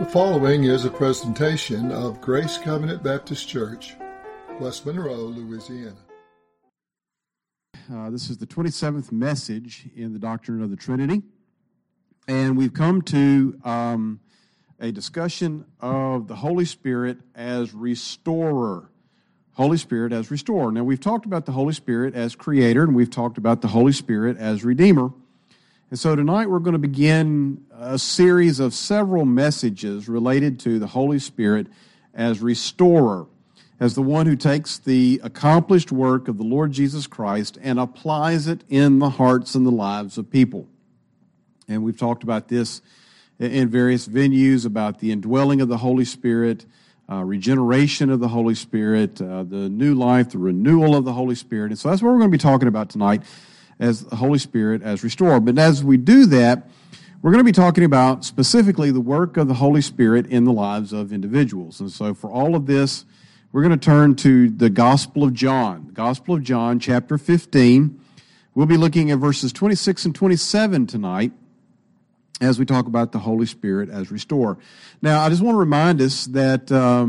following is a presentation of Grace Covenant Baptist Church, West Monroe, Louisiana. This is the 27th message in the Doctrine of the Trinity, and we've come to a discussion of the Holy Spirit as restorer. Holy Spirit as restorer. Now, we've talked about the Holy Spirit as creator, and we've talked about the Holy Spirit as redeemer. And so tonight we're going to begin a series of several messages related to the Holy Spirit as restorer, as the one who takes the accomplished work of the Lord Jesus Christ and applies it in the hearts and the lives of people. And we've talked about this in various venues, about the indwelling of the Holy Spirit, regeneration of the Holy Spirit, the new life, the renewal of the Holy Spirit. And so that's what we're going to be talking about tonight, as the Holy Spirit as restorer. But as we do that, we're going to be talking about specifically the work of the Holy Spirit in the lives of individuals. And so for all of this, we're going to turn to the Gospel of John. The Gospel of John, chapter 15. We'll be looking at verses 26 and 27 tonight as we talk about the Holy Spirit as restorer. Now, I just want to remind us that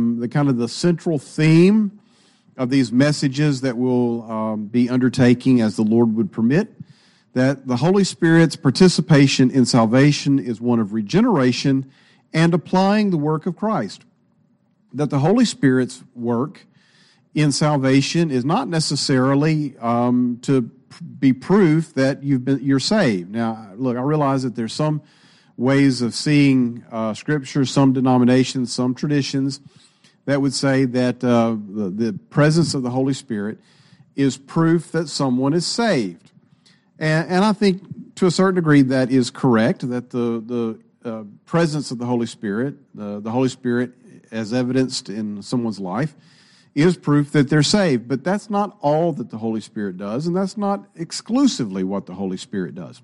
the central theme of these messages that we'll be undertaking as the Lord would permit, that the Holy Spirit's participation in salvation is one of regeneration and applying the work of Christ. That the Holy Spirit's work in salvation is not necessarily to be proof that you're saved. Now, look, I realize that there's some ways of seeing Scripture, some denominations, some traditions that would say that the presence of the Holy Spirit is proof that someone is saved. And I think to a certain degree that is correct, that the presence of the Holy Spirit, the Holy Spirit as evidenced in someone's life, is proof that they're saved. But that's not all that the Holy Spirit does, and that's not exclusively what the Holy Spirit does.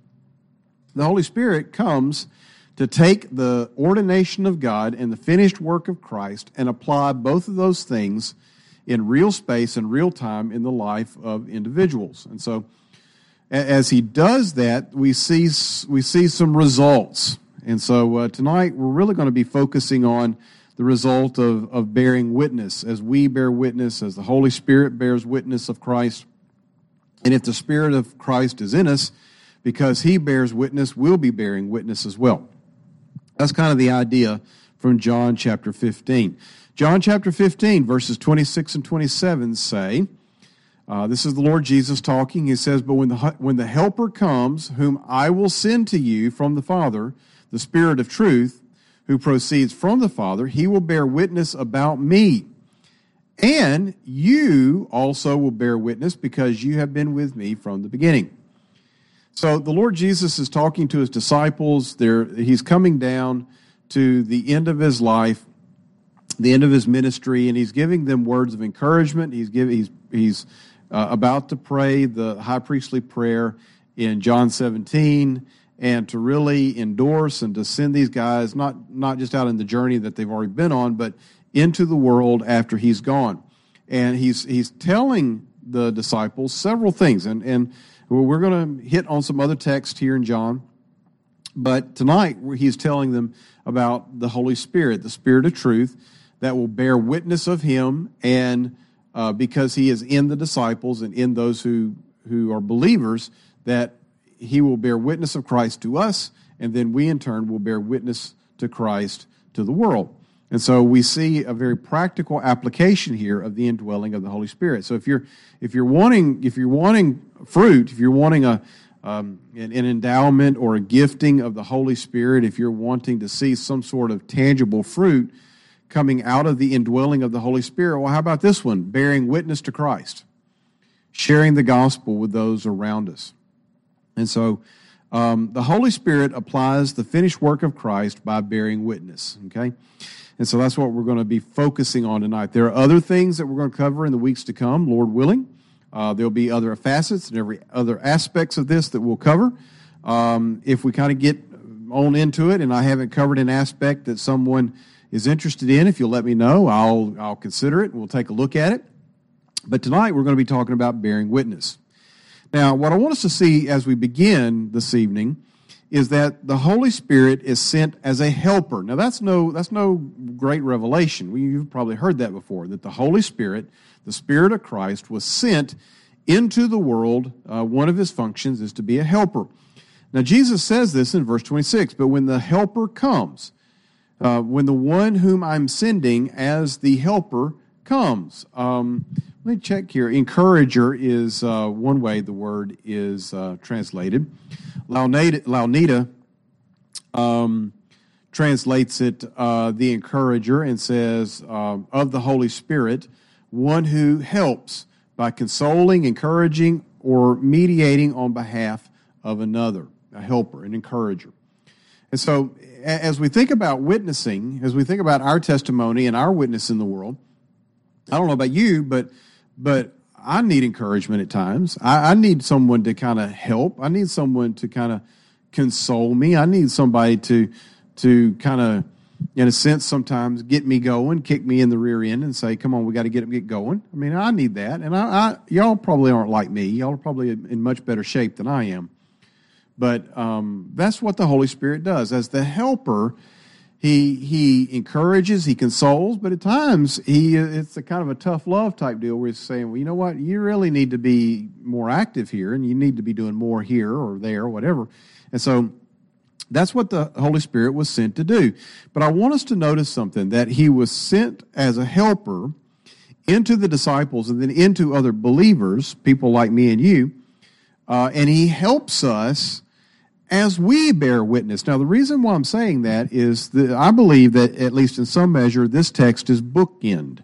The Holy Spirit comes to take the ordination of God and the finished work of Christ and apply both of those things in real space and real time in the life of individuals. And so as he does that, we see some results. And so tonight we're really going to be focusing on the result of bearing witness, as we bear witness, as the Holy Spirit bears witness of Christ. And if the Spirit of Christ is in us, because he bears witness, we'll be bearing witness as well. That's kind of the idea from John chapter 15. John chapter 15, verses 26 and 27 say, this is the Lord Jesus talking. He says, "But when the Helper comes, whom I will send to you from the Father, the Spirit of truth, who proceeds from the Father, he will bear witness about me. And you also will bear witness, because you have been with me from the beginning." So the Lord Jesus is talking to his disciples. He's coming down to the end of his life, the end of his ministry, and he's giving them words of encouragement. He's about to pray the high priestly prayer in John 17, and to really endorse and to send these guys not just out in the journey that they've already been on, but into the world after he's gone. And he's telling the disciples several things, and we're going to hit on some other texts here in John, but tonight he's telling them about the Holy Spirit, the Spirit of truth, that will bear witness of him, and because he is in the disciples and in those who are believers, that he will bear witness of Christ to us, and then we in turn will bear witness to Christ to the world. And so we see a very practical application here of the indwelling of the Holy Spirit. So if you're wanting fruit, if you're wanting an endowment or a gifting of the Holy Spirit, if you're wanting to see some sort of tangible fruit coming out of the indwelling of the Holy Spirit, well, how about this one? Bearing witness to Christ, sharing the gospel with those around us. And so the Holy Spirit applies the finished work of Christ by bearing witness, okay? And so that's what we're going to be focusing on tonight. There are other things that we're going to cover in the weeks to come, Lord willing. There'll be other facets and every other aspects of this that we'll cover. If we kind of get on into it and I haven't covered an aspect that someone is interested in, if you'll let me know, I'll consider it. We'll take a look at it. But tonight we're going to be talking about bearing witness. Now, what I want us to see as we begin this evening is that the Holy Spirit is sent as a helper. Now, that's no great revelation. You've probably heard that before, that the Holy Spirit, the Spirit of Christ, was sent into the world. One of his functions is to be a helper. Now, Jesus says this in verse 26, but when the helper comes, when the one whom I'm sending as the helper comes. Let me check here. Encourager is one way the word is translated. Launita translates it, the encourager, and says, of the Holy Spirit, one who helps by consoling, encouraging, or mediating on behalf of another, a helper, an encourager. And so, as we think about witnessing, as we think about our testimony and our witness in the world, I don't know about you, but I need encouragement at times. I need someone to kind of help. I need someone to kind of console me. I need somebody to kind of, in a sense, sometimes get me going, kick me in the rear end and say, come on, we got to get going. I mean, I need that. And y'all probably aren't like me. Y'all are probably in much better shape than I am. But that's what the Holy Spirit does. As the helper, he encourages, he consoles, but at times it's a kind of a tough love type deal where he's saying, well, you know what, you really need to be more active here, and you need to be doing more here or there or whatever. And so that's what the Holy Spirit was sent to do. But I want us to notice something, that he was sent as a helper into the disciples and then into other believers, people like me and you, and he helps us as we bear witness. Now, the reason why I'm saying that is that I believe that, at least in some measure, this text is bookend.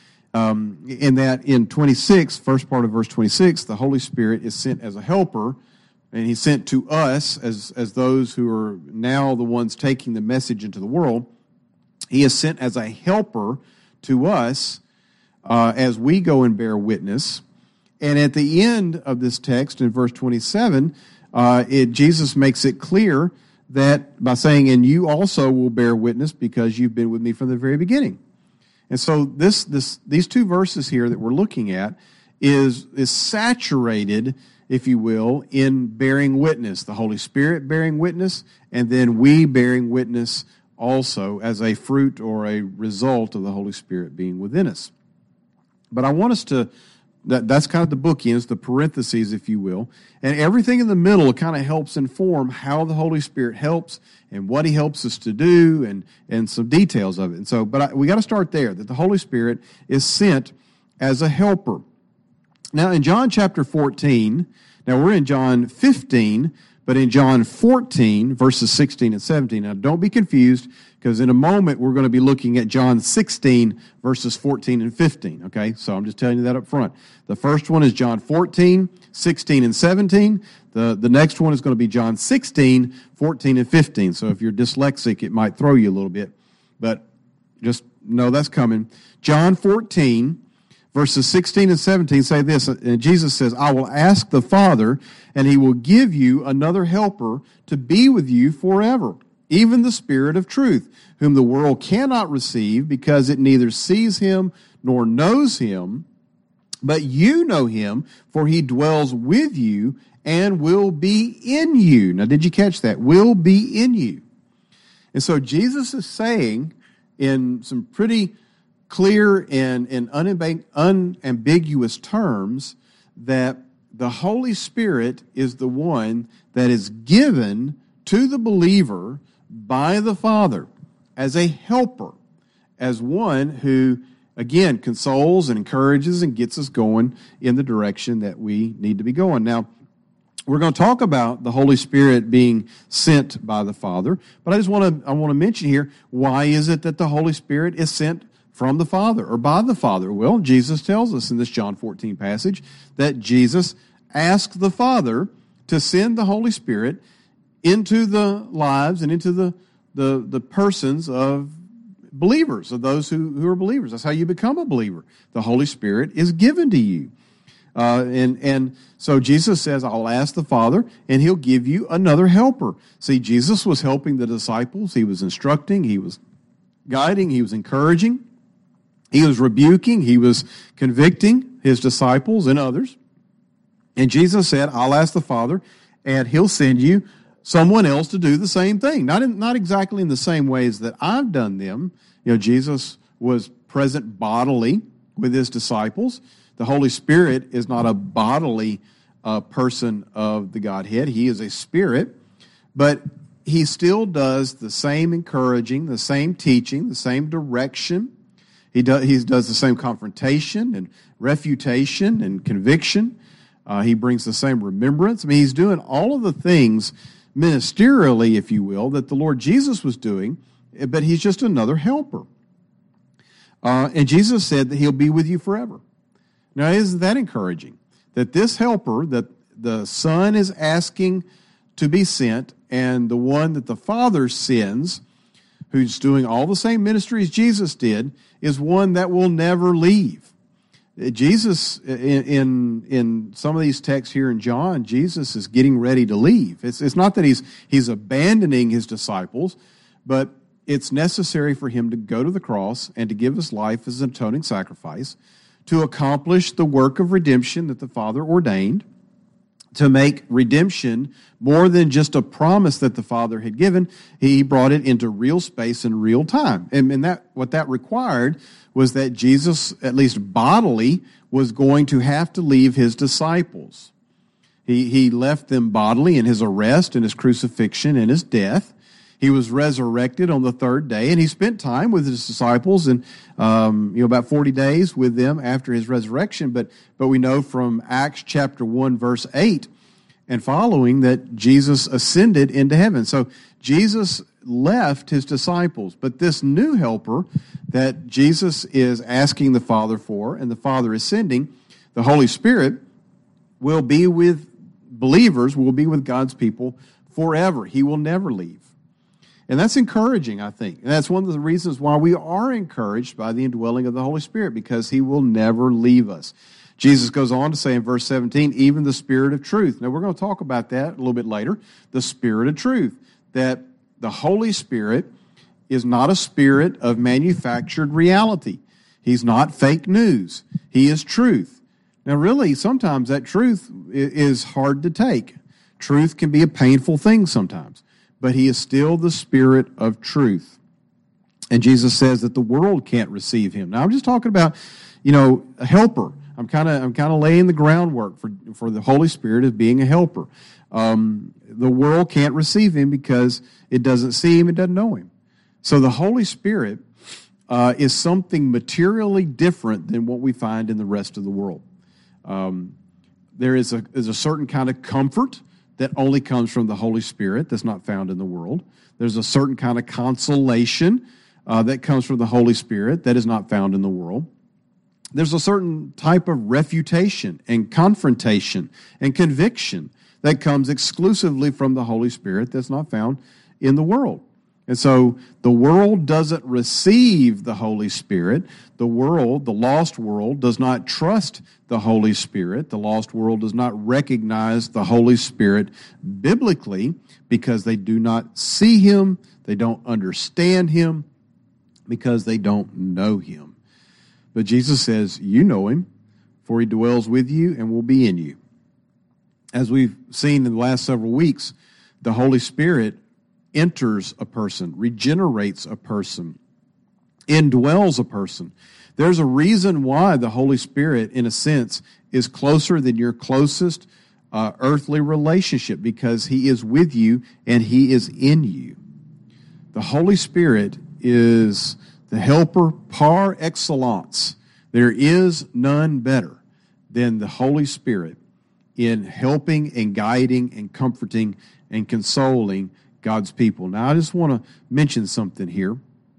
In that in 26, first part of verse 26, the Holy Spirit is sent as a helper, and he's sent to us as those who are now the ones taking the message into the world. He is sent as a helper to us as we go and bear witness. And at the end of this text, in verse 27, Jesus makes it clear that by saying, and you also will bear witness because you've been with me from the very beginning. And so these two verses here that we're looking at is saturated, if you will, in bearing witness. The Holy Spirit bearing witness, and then we bearing witness also as a fruit or a result of the Holy Spirit being within us. But I want us to, that's kind of the bookends, the parentheses, if you will. And everything in the middle kind of helps inform how the Holy Spirit helps and what he helps us to do and some details of it. And so, we got to start there, that the Holy Spirit is sent as a helper. Now, in John chapter 14, now we're in John 15, but in John 14, verses 16 and 17. Now, don't be confused, because in a moment we're going to be looking at John 16, verses 14 and 15, okay? So I'm just telling you that up front. The first one is John 14, 16 and 17. The next one is going to be John 16, 14 and 15. So if you're dyslexic, it might throw you a little bit, but just know that's coming. John 14, verses 16 and 17 say this, and Jesus says, I will ask the Father, and he will give you another helper to be with you forever, even the Spirit of truth, whom the world cannot receive because it neither sees him nor knows him, but you know him, for he dwells with you and will be in you. Now, did you catch that? Will be in you. And so Jesus is saying in some pretty clear and unambiguous terms that the Holy Spirit is the one that is given to the believer by the Father as a helper, as one who, again, consoles and encourages and gets us going in the direction that we need to be going. Now, we're going to talk about the Holy Spirit being sent by the Father, but I want to mention here, why is it that the Holy Spirit is sent from the Father or by the Father? Well, Jesus tells us in this John 14 passage that Jesus asked the Father to send the Holy Spirit into the lives and into the persons of believers, of those who are believers. That's how you become a believer. The Holy Spirit is given to you. And so Jesus says, I'll ask the Father, and he'll give you another helper. See, Jesus was helping the disciples. He was instructing. He was guiding. He was encouraging. He was rebuking. He was convicting his disciples and others. And Jesus said, I'll ask the Father, and he'll send you someone else to do the same thing. Not exactly in the same ways that I've done them. Jesus was present bodily with his disciples. The Holy Spirit is not a bodily person of the Godhead. He is a spirit, but he still does the same encouraging, the same teaching, the same direction. He does the same confrontation and refutation and conviction. He brings the same remembrance. I mean, he's doing all of the things ministerially, if you will, that the Lord Jesus was doing, but he's just another helper. And Jesus said that he'll be with you forever. Now, isn't that encouraging? That this helper that the Son is asking to be sent, and the one that the Father sends, who's doing all the same ministry as Jesus did, is one that will never leave. Jesus, in some of these texts here in John, Jesus is getting ready to leave. It's not that he's abandoning his disciples, but it's necessary for him to go to the cross and to give his life as an atoning sacrifice, to accomplish the work of redemption that the Father ordained, to make redemption more than just a promise that the Father had given. He brought it into real space and real time. And what that required was that Jesus, at least bodily, was going to have to leave his disciples. He left them bodily in his arrest and his crucifixion and his death. He was resurrected on the third day, and he spent time with his disciples and about 40 days with them after his resurrection. But we know from Acts chapter 1, verse 8 and following that Jesus ascended into heaven. So Jesus left his disciples, but this new helper that Jesus is asking the Father for, and the Father is sending, the Holy Spirit, will be with believers, will be with God's people forever. He will never leave. And that's encouraging, I think. And that's one of the reasons why we are encouraged by the indwelling of the Holy Spirit, because he will never leave us. Jesus goes on to say in verse 17, even the Spirit of truth. Now, we're going to talk about that a little bit later, the Spirit of truth, that the Holy Spirit is not a spirit of manufactured reality. He's not fake news. He is truth. Now, really, sometimes that truth is hard to take. Truth can be a painful thing sometimes, but he is still the Spirit of truth. And Jesus says that the world can't receive him. Now, I'm just talking about, a helper. I'm kind of laying the groundwork for the Holy Spirit as being a helper. The world can't receive him because it doesn't see him, it doesn't know him. So the Holy Spirit is something materially different than what we find in the rest of the world. There is a certain kind of comfort that only comes from the Holy Spirit that's not found in the world. There's a certain kind of consolation that comes from the Holy Spirit that is not found in the world. There's a certain type of refutation and confrontation and conviction that comes exclusively from the Holy Spirit that's not found in the world. And so the world doesn't receive the Holy Spirit. The world, the lost world, does not trust the Holy Spirit. The lost world does not recognize the Holy Spirit biblically because they do not see him, they don't understand him, because they don't know him. But Jesus says, you know him, for he dwells with you and will be in you. As we've seen in the last several weeks, the Holy Spirit enters a person, regenerates a person, indwells a person. There's a reason why the Holy Spirit, in a sense, is closer than your closest earthly relationship, because he is with you and he is in you. The Holy Spirit is the helper par excellence. There is none better than the Holy Spirit in helping and guiding and comforting and consoling God's people. Now, I just want to mention something here.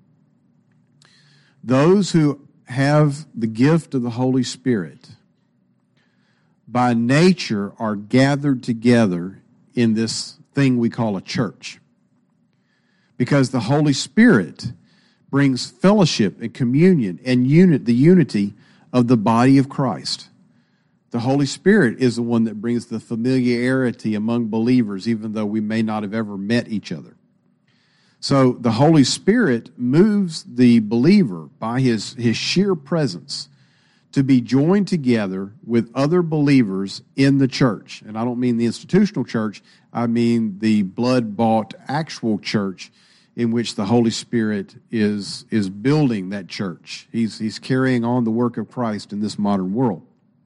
Those who have the gift of the Holy Spirit, by nature, are gathered together in this thing we call a church. Because the Holy Spirit brings fellowship and communion and the unity of the body of Christ. The Holy Spirit is the one that brings the familiarity among believers, even though we may not have ever met each other. So the Holy Spirit moves the believer by his sheer presence to be joined together with other believers in the church. And I don't mean the institutional church, I mean the blood-bought actual church in which the Holy Spirit is building that church. He's carrying on the work of Christ in this modern world.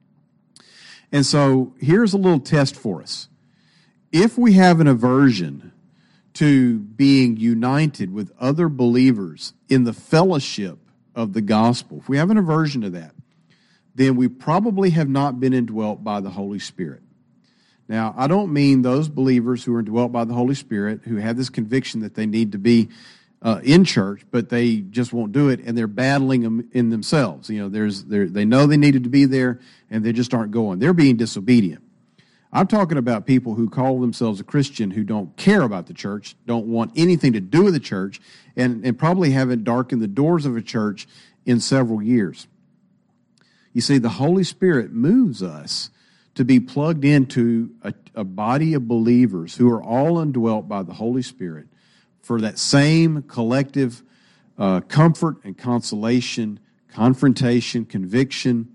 And so here's a little test for us. If we have an aversion to being united with other believers in the fellowship of the gospel, if we have an aversion to that, then we probably have not been indwelt by the Holy Spirit. Now, I don't mean those believers who are indwelt by the Holy Spirit who have this conviction that they need to be in church, but they just won't do it, and they're battling them in themselves. You know, they know they needed to be there, and they just aren't going. They're being disobedient. I'm talking about people who call themselves a Christian who don't care about the church, don't want anything to do with the church, and probably haven't darkened the doors of a church in several years. You see, the Holy Spirit moves us to be plugged into a body of believers who are all indwelt by the Holy Spirit for that same collective comfort and consolation, confrontation, conviction,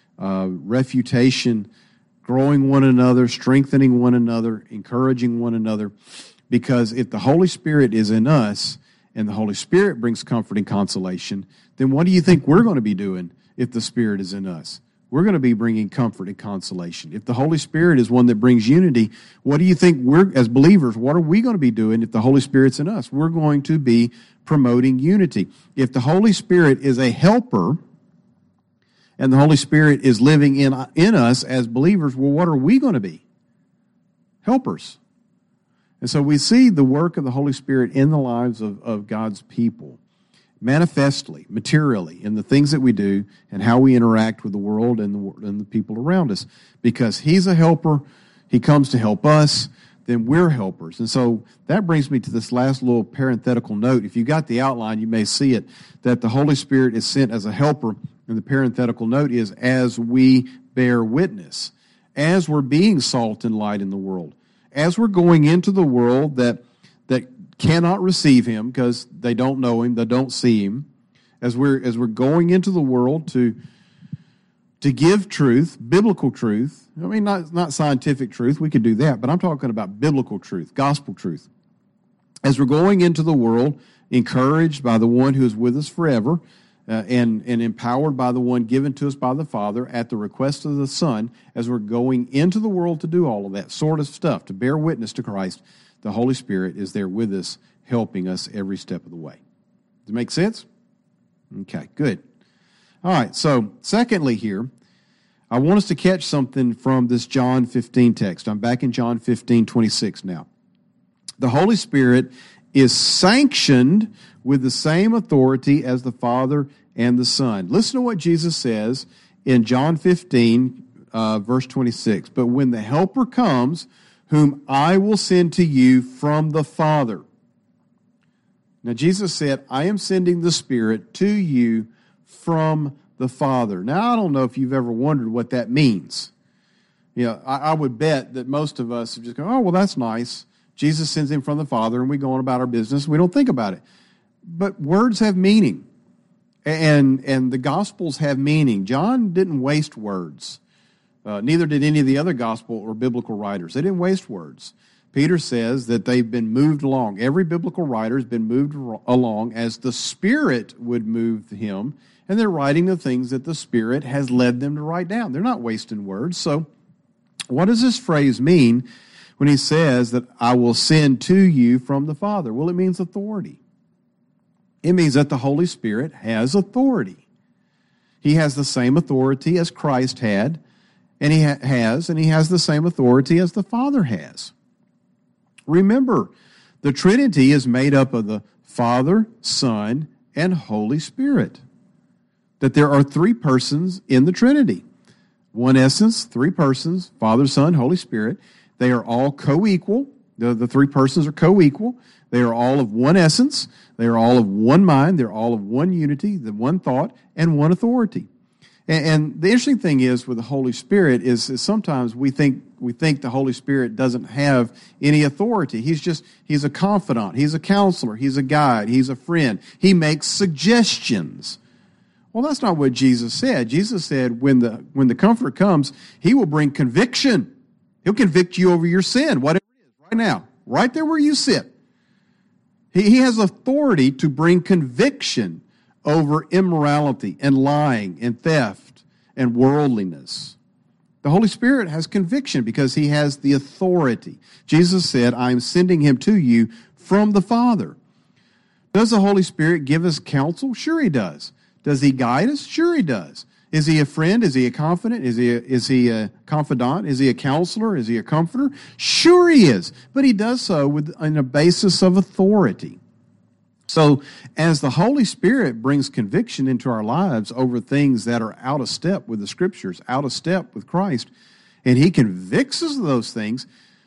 refutation, growing one another, strengthening one another, encouraging one another. Because if the Holy Spirit is in us and the Holy Spirit brings comfort and consolation, then what do you think we're going to be doing if the Spirit is in us? We're going to be bringing comfort and consolation. If the Holy Spirit is one that brings unity, what do you think we're, as believers, what are we going to be doing if the Holy Spirit's in us? We're going to be promoting unity. If the Holy Spirit is a helper, and the Holy Spirit is living in us as believers, well, what are we going to be? Helpers. And so we see the work of the Holy Spirit in the lives of God's people, manifestly, materially, in the things that we do and how we interact with the world and the people around us. Because He's a helper, He comes to help us, then we're helpers. And so that brings me to this last little parenthetical note. If you got the outline, you may see it, that the Holy Spirit is sent as a helper. And the parenthetical note is, as we bear witness, as we're being salt and light in the world, as we're going into the world that cannot receive Him because they don't know Him, they don't see Him, as we're going into the world to give truth, biblical truth. I mean, not scientific truth, we could do that, but I'm talking about biblical truth, gospel truth. As we're going into the world, encouraged by the one who is with us forever, and empowered by the one given to us by the Father at the request of the Son, as we're going into the world to do all of that sort of stuff, to bear witness to Christ, the Holy Spirit is there with us, helping us every step of the way. Does it make sense? Okay, good. All right, so secondly here, I want us to catch something from this John 15 text. I'm back in John 15:26 now. The Holy Spirit is sanctioned with the same authority as the Father and the Son. Listen to what Jesus says in John 15, verse 26. But when the Helper comes, whom I will send to you from the Father. Now Jesus said, I am sending the Spirit to you from the Father. Now I don't know if you've ever wondered what that means. You know, I would bet that most of us just go, oh, well, that's nice. Jesus sends Him from the Father, and we go on about our business. We don't think about it. But words have meaning, and the Gospels have meaning. John didn't waste words. Neither did any of the other gospel or biblical writers. They didn't waste words. Peter says that they've been moved along. Every biblical writer has been moved along as the Spirit would move him, and they're writing the things that the Spirit has led them to write down. They're not wasting words. So what does this phrase mean when He says that I will send to you from the Father? Well, it means authority. It means that the Holy Spirit has authority. He has the same authority as Christ had, and He has the same authority as the Father has. Remember, the Trinity is made up of the Father, Son, and Holy Spirit. That there are three persons in the Trinity. One essence, three persons, Father, Son, Holy Spirit. They are all co-equal. The three persons are co-equal. They are all of one essence. They are all of one mind. They're all of one unity, the one thought, and one authority. And the interesting thing is with the Holy Spirit is sometimes we think the Holy Spirit doesn't have any authority. He's a confidant. He's a counselor. He's a guide. He's a friend. He makes suggestions. Well, that's not what Jesus said. Jesus said when the Comforter comes, he will bring conviction. He'll convict you over your sin, whatever it is, right now, right there where you sit. He has authority to bring conviction over immorality and lying and theft and worldliness. The Holy Spirit has conviction because he has the authority. Jesus said, I am sending him to you from the Father. Does the Holy Spirit give us counsel? Sure he does. Does he guide us? Sure he does. Is he a friend? Is he a confidant? Is he a confidant? Is he a counselor? Is he a comforter? Sure he is. But he does so on a basis of authority. So as the Holy Spirit brings conviction into our lives over things that are out of step with the Scriptures, out of step with Christ, and he convicts us of those things,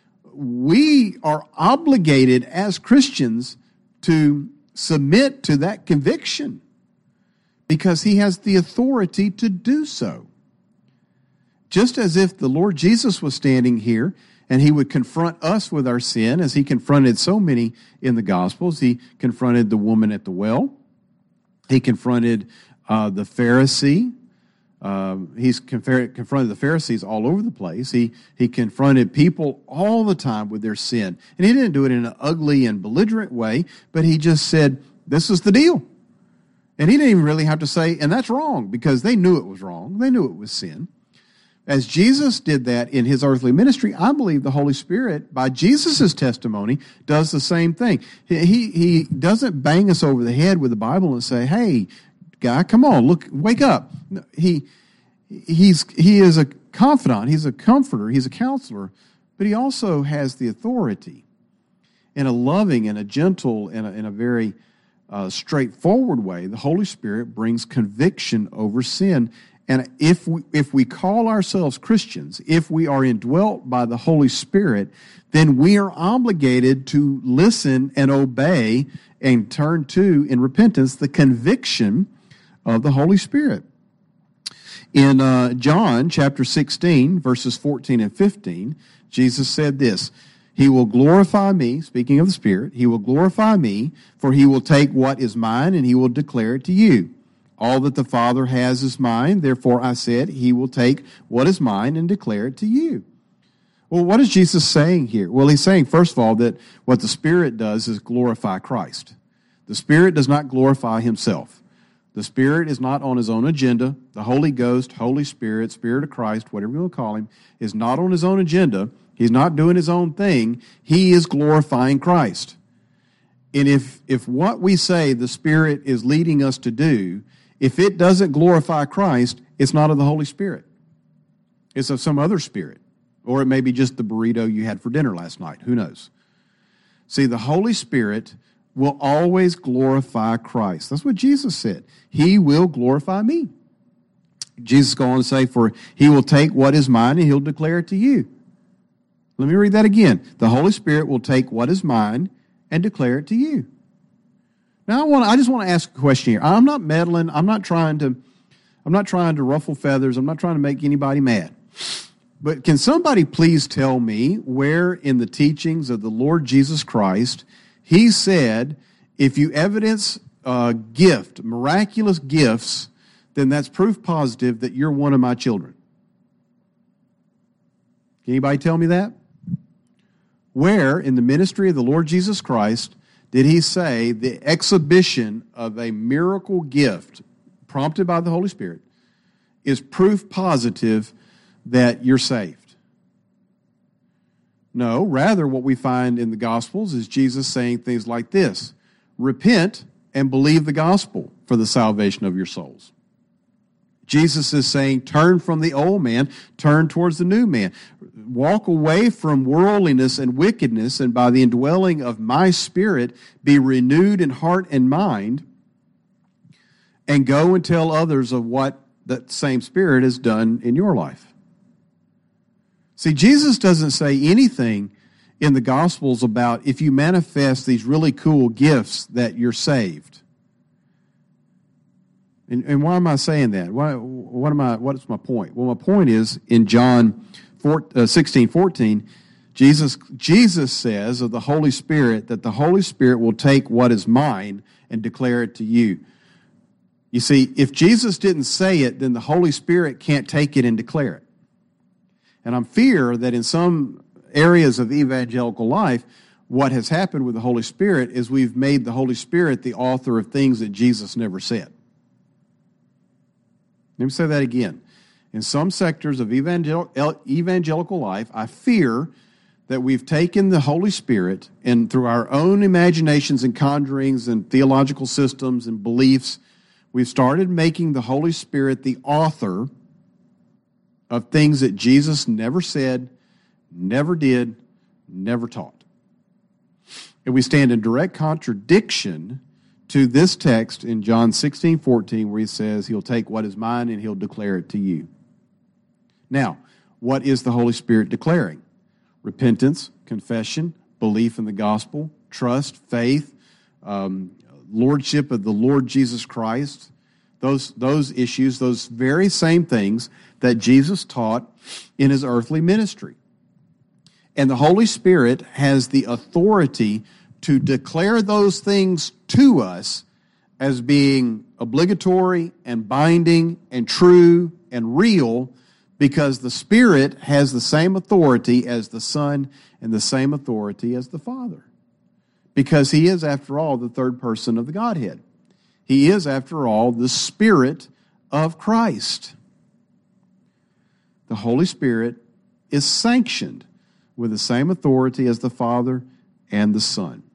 we are obligated as Christians to submit to that conviction because he has the authority to do so. Just as if the Lord Jesus was standing here and he would confront us with our sin, as he confronted so many in the Gospels. He confronted the woman at the well. He confronted the Pharisee. He's confronted the Pharisees all over the place. He confronted people all the time with their sin. And he didn't do it in an ugly and belligerent way, but he just said, this is the deal. And he didn't even really have to say, and that's wrong, because they knew it was wrong. They knew it was sin. As Jesus did that in his earthly ministry, I believe the Holy Spirit, by Jesus' testimony, does the same thing. He doesn't bang us over the head with the Bible and say, hey, guy, come on, look, wake up. He is a confidant, he's a comforter, he's a counselor, but he also has the authority in a loving and a gentle and in a very straightforward way. The Holy Spirit brings conviction over sin. And if we call ourselves Christians, if we are indwelt by the Holy Spirit, then we are obligated to listen and obey and turn to, in repentance, the conviction of the Holy Spirit. In John chapter 16, verses 14 and 15, Jesus said this, he will glorify me, speaking of the Spirit, he will glorify me, for he will take what is mine and he will declare it to you. All that the Father has is mine, therefore I said, he will take what is mine and declare it to you. Well, what is Jesus saying here? Well, he's saying, first of all, that what the Spirit does is glorify Christ. The Spirit does not glorify himself. The Spirit is not on his own agenda. The Holy Ghost, Holy Spirit, Spirit of Christ, whatever you want to call him, is not on his own agenda. He's not doing his own thing. He is glorifying Christ. And if what we say the Spirit is leading us to do, if it doesn't glorify Christ, it's not of the Holy Spirit. It's of some other spirit. Or it may be just the burrito you had for dinner last night. Who knows? See, the Holy Spirit will always glorify Christ. That's what Jesus said. He will glorify me. Jesus goes on to say, for he will take what is mine and he'll declare it to you. Let me read that again. The Holy Spirit will take what is mine and declare it to you. Now I just want to ask a question here. I'm not meddling. I'm not trying to ruffle feathers. I'm not trying to make anybody mad. But can somebody please tell me where in the teachings of the Lord Jesus Christ he said, if you evidence a gift, miraculous gifts, then that's proof positive that you're one of my children? Can anybody tell me that? Where in the ministry of the Lord Jesus Christ did he say the exhibition of a miracle gift prompted by the Holy Spirit is proof positive that you're saved? No, rather what we find in the Gospels is Jesus saying things like this, repent and believe the gospel for the salvation of your souls. Jesus is saying, turn from the old man, turn towards the new man. Walk away from worldliness and wickedness, and by the indwelling of my Spirit, be renewed in heart and mind, and go and tell others of what that same Spirit has done in your life. See, Jesus doesn't say anything in the Gospels about if you manifest these really cool gifts that you're saved. And why am I saying that? What's my point? Well, my point is in John 16:14, Jesus says of the Holy Spirit that the Holy Spirit will take what is mine and declare it to you. You see, if Jesus didn't say it, then the Holy Spirit can't take it and declare it. And I'm fear that in some areas of evangelical life, what has happened with the Holy Spirit is we've made the Holy Spirit the author of things that Jesus never said. Let me say that again. In some sectors of evangelical life, I fear that we've taken the Holy Spirit and through our own imaginations and conjurings and theological systems and beliefs, we've started making the Holy Spirit the author of things that Jesus never said, never did, never taught. And we stand in direct contradiction to this text in John 16:14, where he says he'll take what is mine and he'll declare it to you. Now, what is the Holy Spirit declaring? Repentance, confession, belief in the gospel, trust, faith, lordship of the Lord Jesus Christ, those issues, those very same things that Jesus taught in his earthly ministry. And the Holy Spirit has the authority to declare those things to us as being obligatory and binding and true and real, because the Spirit has the same authority as the Son and the same authority as the Father. Because he is, after all, the third person of the Godhead. He is, after all, the Spirit of Christ. The Holy Spirit is sanctioned with the same authority as the Father and the Son.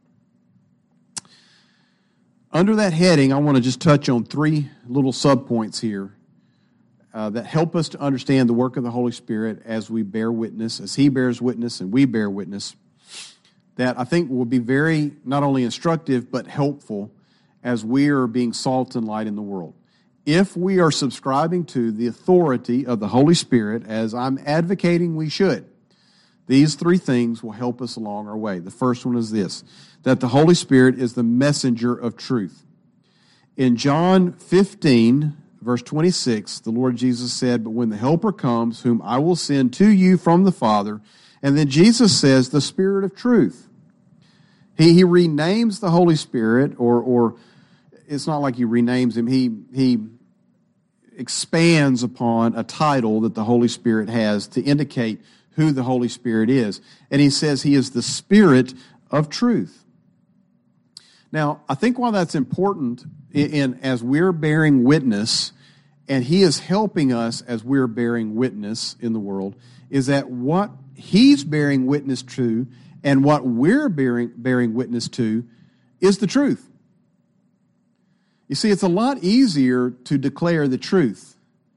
Under that heading, I want to just touch on three little subpoints here that help us to understand the work of the Holy Spirit as we bear witness, as he bears witness and we bear witness, that I think will be very not only instructive but helpful as we are being salt and light in the world. If we are subscribing to the authority of the Holy Spirit, as I'm advocating we should, these three things will help us along our way. The first one is this, that the Holy Spirit is the messenger of truth. In John 15, verse 26, the Lord Jesus said, "But when the Helper comes, whom I will send to you from the Father," and then Jesus says, "the Spirit of truth." He renames the Holy Spirit, or it's not like he renames him. He expands upon a title that the Holy Spirit has to indicate who the Holy Spirit is. And he says he is the Spirit of truth. Now, I think why that's important as we're bearing witness, and he is helping us as we're bearing witness in the world, is that what he's bearing witness to and what we're bearing witness to is the truth. You see, it's a lot easier to declare the truth.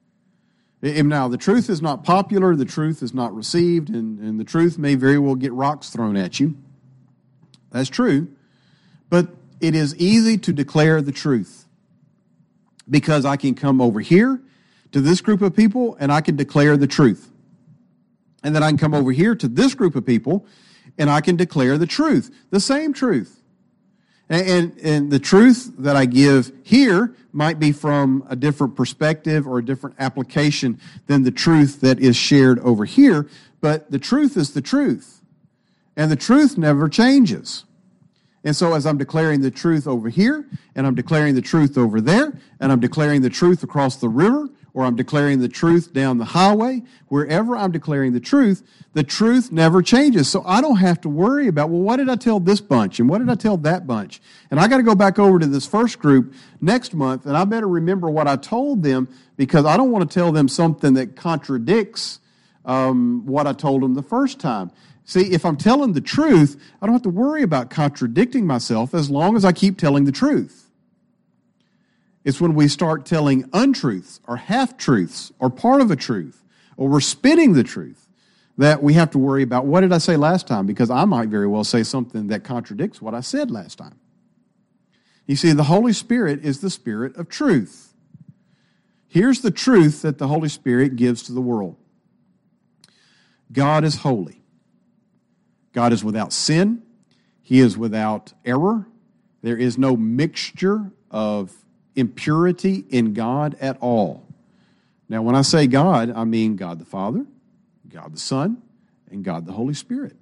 Now, the truth is not popular, the truth is not received, and the truth may very well get rocks thrown at you. That's true. But it is easy to declare the truth because I can come over here to this group of people and I can declare the truth. And then I can come over here to this group of people and I can declare the truth, the same truth. And the truth that I give here might be from a different perspective or a different application than the truth that is shared over here, but the truth is the truth. And the truth never changes. And so as I'm declaring the truth over here, and I'm declaring the truth over there, and I'm declaring the truth across the river, or I'm declaring the truth down the highway, wherever I'm declaring the truth never changes. So I don't have to worry about, well, what did I tell this bunch, and what did I tell that bunch? And I got to go back over to this first group next month, and I better remember what I told them, because I don't want to tell them something that contradicts what I told them the first time. See, if I'm telling the truth, I don't have to worry about contradicting myself as long as I keep telling the truth. It's when we start telling untruths or half-truths or part of a truth, or we're spinning the truth, that we have to worry about, what did I say last time? Because I might very well say something that contradicts what I said last time. You see, the Holy Spirit is the Spirit of truth. Here's the truth that the Holy Spirit gives to the world. God is holy. God is without sin. He is without error. There is no mixture of impurity in God at all. Now, when I say God, I mean God the Father, God the Son, and God the Holy Spirit.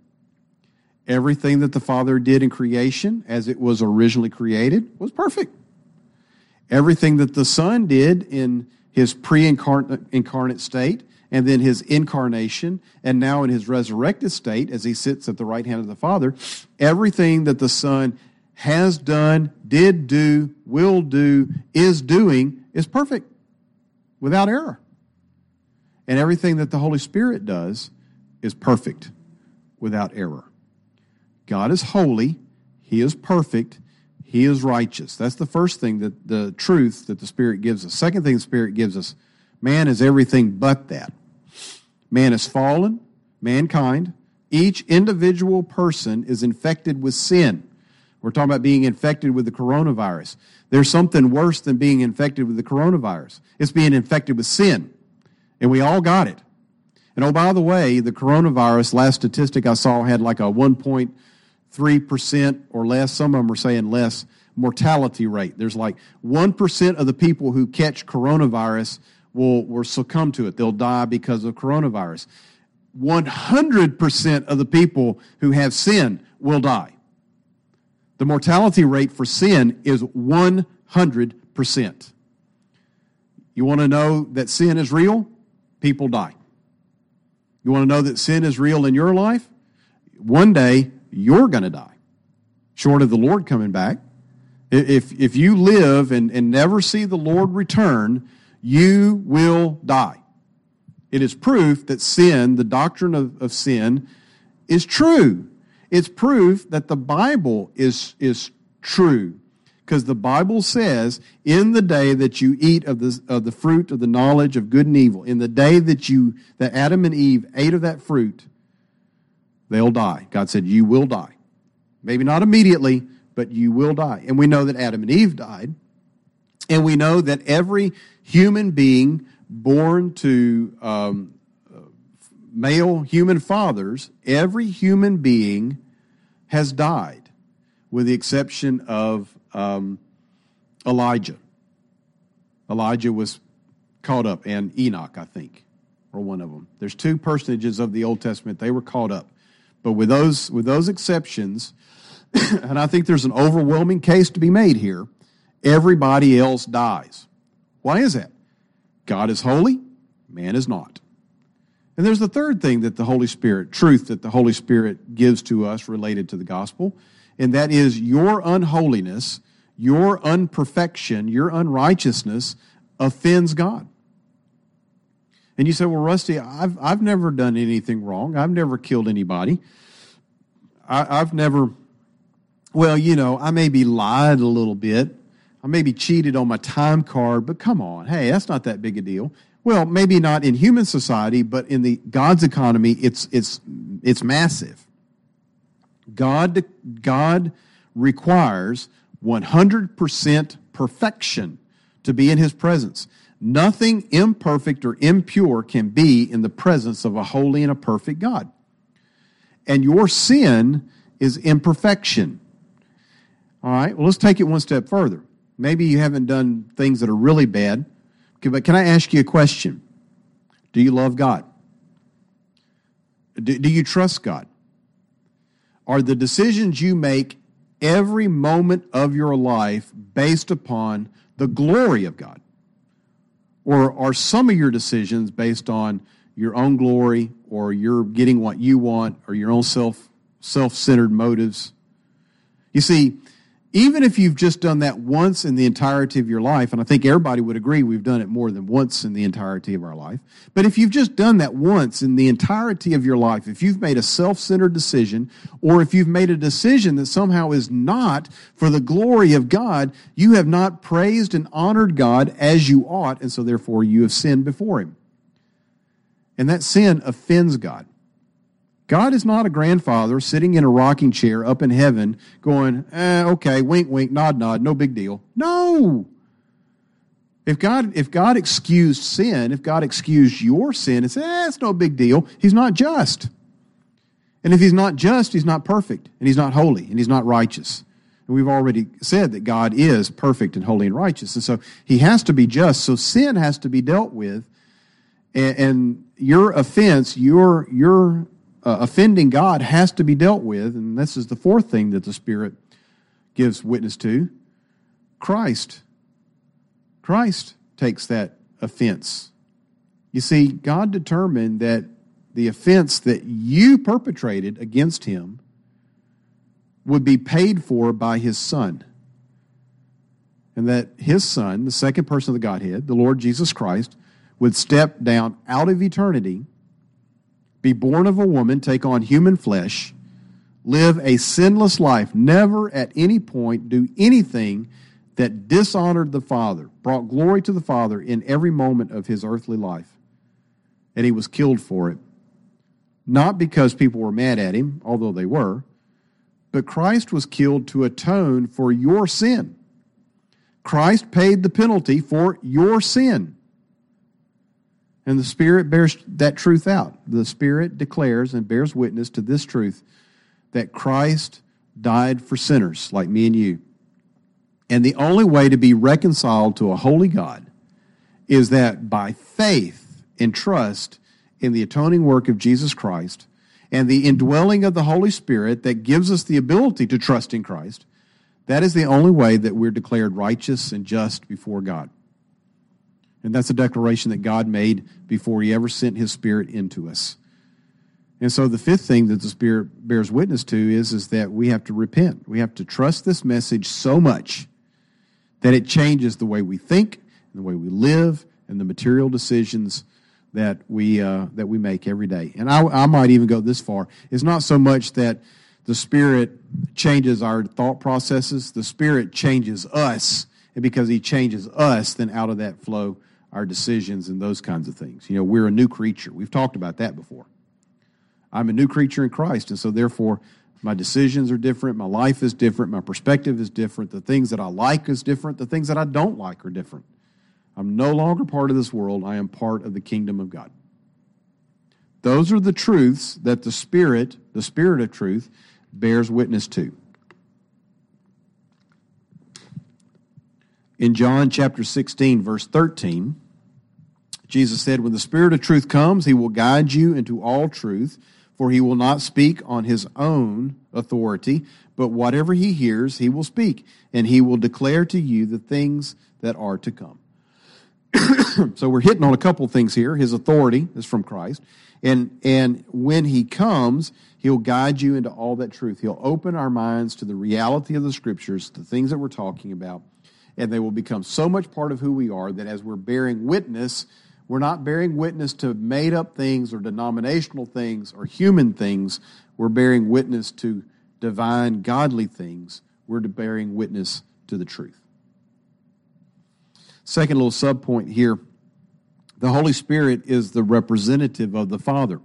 Everything that the Father did in creation as it was originally created was perfect. Everything that the Son did in his pre-incarnate state, and then his incarnation, and now in his resurrected state as he sits at the right hand of the Father, everything that the Son has done, did do, will do, is doing is perfect, without error. And everything that the Holy Spirit does is perfect, without error. God is holy, he is perfect, he is righteous. That's the first thing, that the truth that the Spirit gives us. Second thing the Spirit gives us, man is everything but that. Man is fallen, mankind. Each individual person is infected with sin. We're talking about being infected with the coronavirus. There's something worse than being infected with the coronavirus. It's being infected with sin. And we all got it. And oh, by the way, the coronavirus, last statistic I saw, had like a 1.3% or less, some of them are saying less, mortality rate. There's like 1% of the people who catch coronavirus will succumb to it. They'll die because of coronavirus. 100% of the people who have sin will die. The mortality rate for sin is 100%. You want to know that sin is real? People die. You want to know that sin is real in your life? One day, you're going to die, short of the Lord coming back. If you live and never see the Lord return, you will die. It is proof that sin, the doctrine of sin, is true. It's proof that the Bible is true. Because the Bible says, in the day that you eat of the fruit of the knowledge of good and evil, in the day that Adam and Eve ate of that fruit, they'll die. God said, you will die. Maybe not immediately, but you will die. And we know that Adam and Eve died. And we know that every human being born to male human fathers, every human being has died, with the exception of Elijah. Elijah was caught up, and Enoch, I think, or one of them. There's two personages of the Old Testament, they were caught up. But with those exceptions, and I think there's an overwhelming case to be made here, everybody else dies. Why is that? God is holy, man is not. And there's the third thing that the Holy Spirit, truth that the Holy Spirit gives to us related to the gospel, and that is your unholiness, your unperfection, your unrighteousness offends God. And you say, well, Rusty, I've never done anything wrong. I've never killed anybody. I've never, well, I maybe lied a little bit. I maybe cheated on my time card, but come on, hey, that's not that big a deal. Well, maybe not in human society, but in the God's economy, it's massive. God requires 100% perfection to be in his presence. Nothing imperfect or impure can be in the presence of a holy and a perfect God. And your sin is imperfection. All right, well, let's take it one step further. Maybe you haven't done things that are really bad, but can I ask you a question? Do you love God? Do you trust God? Are the decisions you make every moment of your life based upon the glory of God? Or are some of your decisions based on your own glory, or you're getting what you want, or your own self-centered motives? You see, even if you've just done that once in the entirety of your life, and I think everybody would agree we've done it more than once in the entirety of our life, but if you've just done that once in the entirety of your life, if you've made a self-centered decision, or if you've made a decision that somehow is not for the glory of God, you have not praised and honored God as you ought, and so therefore you have sinned before him. And that sin offends God. God is not a grandfather sitting in a rocking chair up in heaven going, okay, wink, wink, nod, nod, no big deal. No. If God excused sin, if God excused your sin and said, it's no big deal, he's not just. And if he's not just, he's not perfect, and he's not holy, and he's not righteous. And we've already said that God is perfect and holy and righteous. And so he has to be just. So sin has to be dealt with. And your offense, your offending God has to be dealt with, and this is the fourth thing that the Spirit gives witness to. Christ Christ takes that offense. You see, God determined that the offense that you perpetrated against him would be paid for by his Son. And that his Son, the second person of the Godhead, the Lord Jesus Christ, would step down out of eternity, be born of a woman, take on human flesh, live a sinless life, never at any point do anything that dishonored the Father, brought glory to the Father in every moment of his earthly life. And he was killed for it. Not because people were mad at him, although they were, but Christ was killed to atone for your sin. Christ paid the penalty for your sin. And the Spirit bears that truth out. The Spirit declares and bears witness to this truth, that Christ died for sinners like me and you. And the only way to be reconciled to a holy God is that by faith and trust in the atoning work of Jesus Christ and the indwelling of the Holy Spirit that gives us the ability to trust in Christ, that is the only way that we're declared righteous and just before God. And that's a declaration that God made before he ever sent his Spirit into us. And so the fifth thing that the Spirit bears witness to is that we have to repent. We have to trust this message so much that it changes the way we think, and the way we live, and the material decisions that we make every day. And I might even go this far. It's not so much that the Spirit changes our thought processes. The Spirit changes us, and because he changes us, then out of that flow our decisions and those kinds of things. You know, we're a new creature. We've talked about that before. I'm a new creature in Christ, and so therefore my decisions are different, my life is different, my perspective is different, the things that I like is different, the things that I don't like are different. I'm no longer part of this world, I am part of the kingdom of God. Those are the truths that the Spirit of truth, bears witness to. In John chapter 16, verse 13, Jesus said, "When the Spirit of truth comes, he will guide you into all truth, for he will not speak on his own authority, but whatever he hears, he will speak, and he will declare to you the things that are to come." So we're hitting on a couple things here. His authority is from Christ, and when he comes, he'll guide you into all that truth. He'll open our minds to the reality of the Scriptures, the things that we're talking about, and they will become so much part of who we are that as we're bearing witness, we're not bearing witness to made-up things or denominational things or human things. We're bearing witness to divine, godly things. We're bearing witness to the truth. Second little subpoint here, the Holy Spirit is the representative of the Father.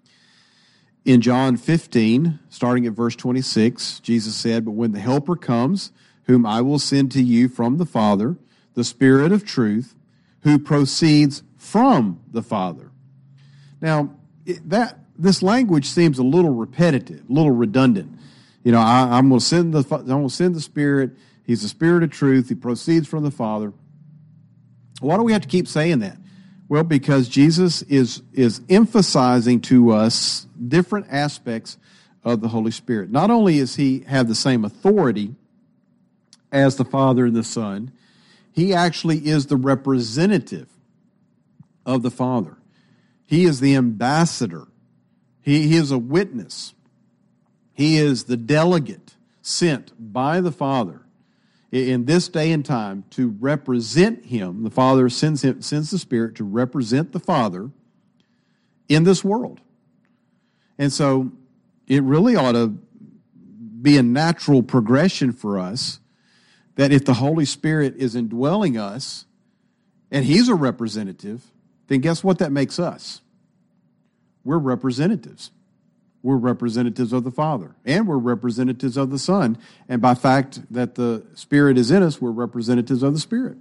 In John 15, starting at verse 26, Jesus said, "But when the Helper comes, whom I will send to you from the Father, the Spirit of truth, who proceeds from the Father." Now, this language seems a little repetitive, a little redundant. You know, I'm going to send the Spirit. He's the Spirit of truth. He proceeds from the Father. Why do we have to keep saying that? Well, because Jesus is emphasizing to us different aspects of the Holy Spirit. Not only does he have the same authority as the Father and the Son, he actually is the representative of the Father. He is the ambassador. He is a witness. He is the delegate sent by the Father in this day and time to represent him. The Father sends the Spirit to represent the Father in this world. And so it really ought to be a natural progression for us that if the Holy Spirit is indwelling us and he's a representative, then guess what that makes us? We're representatives. We're representatives of the Father, and we're representatives of the Son. And by fact that the Spirit is in us, we're representatives of the Spirit.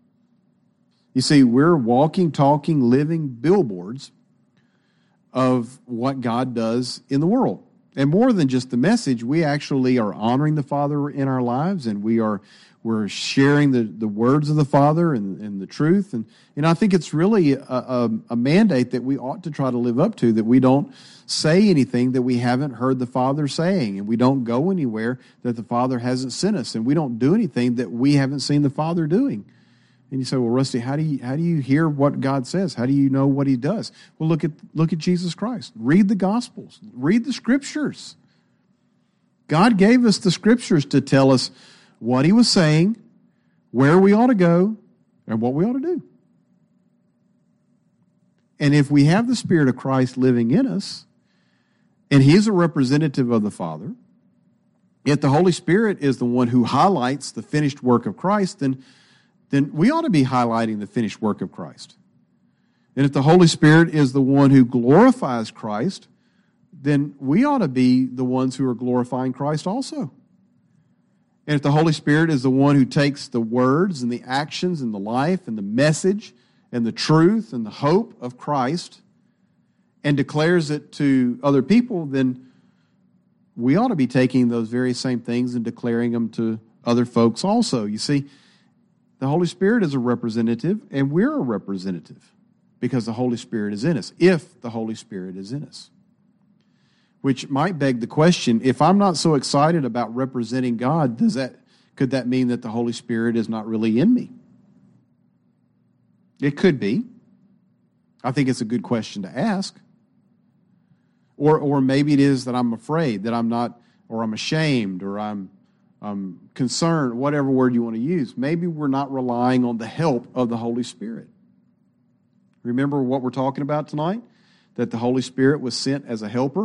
You see, we're walking, talking, living billboards of what God does in the world. And more than just the message, we actually are honoring the Father in our lives, and we're sharing the words of the Father and the truth. And I think it's really a mandate that we ought to try to live up to, that we don't say anything that we haven't heard the Father saying, and we don't go anywhere that the Father hasn't sent us, and we don't do anything that we haven't seen the Father doing. And you say, well, Rusty, how do you hear what God says? How do you know what he does? Well, look at Jesus Christ. Read the Gospels. Read the Scriptures. God gave us the Scriptures to tell us what he was saying, where we ought to go, and what we ought to do. And if we have the Spirit of Christ living in us, and he is a representative of the Father, yet the Holy Spirit is the one who highlights the finished work of Christ, then we ought to be highlighting the finished work of Christ. And if the Holy Spirit is the one who glorifies Christ, then we ought to be the ones who are glorifying Christ also. And if the Holy Spirit is the one who takes the words and the actions and the life and the message and the truth and the hope of Christ and declares it to other people, then we ought to be taking those very same things and declaring them to other folks also. You see, the Holy Spirit is a representative, and we're a representative because the Holy Spirit is in us, if the Holy Spirit is in us. Which might beg the question, if I'm not so excited about representing God, could that mean that the Holy Spirit is not really in me? It could be. I think it's a good question to ask. Or maybe it is that I'm afraid, that I'm not, or I'm ashamed, or I'm concerned, whatever word you want to use. Maybe we're not relying on the help of the Holy Spirit. Remember what we're talking about tonight? That the Holy Spirit was sent as a helper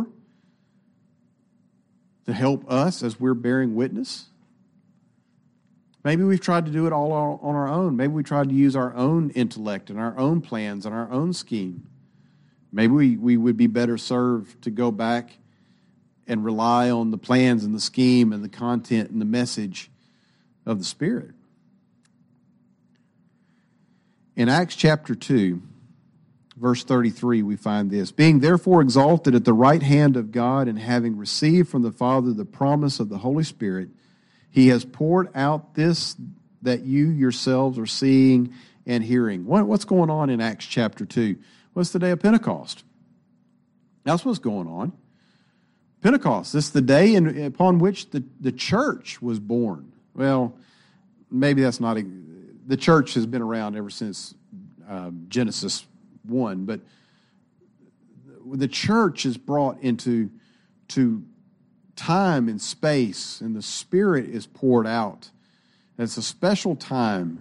to help us as we're bearing witness. Maybe we've tried to do it all on our own. Maybe we tried to use our own intellect and our own plans and our own scheme. Maybe we would be better served to go back and rely on the plans and the scheme and the content and the message of the Spirit. In Acts chapter 2, verse 33, we find this: being therefore exalted at the right hand of God, and having received from the Father the promise of the Holy Spirit, he has poured out this that you yourselves are seeing and hearing. What's going on in Acts chapter 2? Well, it's the day of Pentecost. That's what's going on. Pentecost, this is the day upon which the church was born. Well, maybe that's not the church has been around ever since Genesis 1, but the church is brought into time and space, and the Spirit is poured out. And it's a special time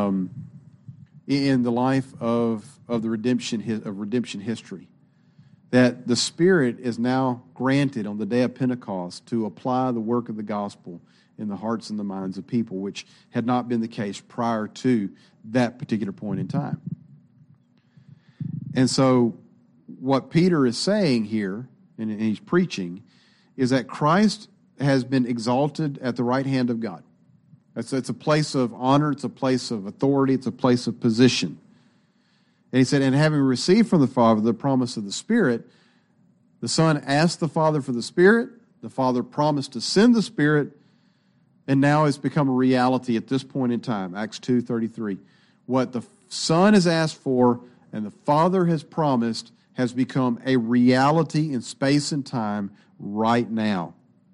in the life of the redemption history, that the Spirit is now granted on the day of Pentecost to apply the work of the gospel in the hearts and the minds of people, which had not been the case prior to that particular point in time. And so what Peter is saying here, and he's preaching, is that Christ has been exalted at the right hand of God. It's a place of honor, it's a place of authority, it's a place of position. And he said, and having received from the Father the promise of the Spirit, the Son asked the Father for the Spirit, the Father promised to send the Spirit, and now it's become a reality at this point in time, Acts 2:33. What the Son has asked for and the Father has promised has become a reality in space and time right now.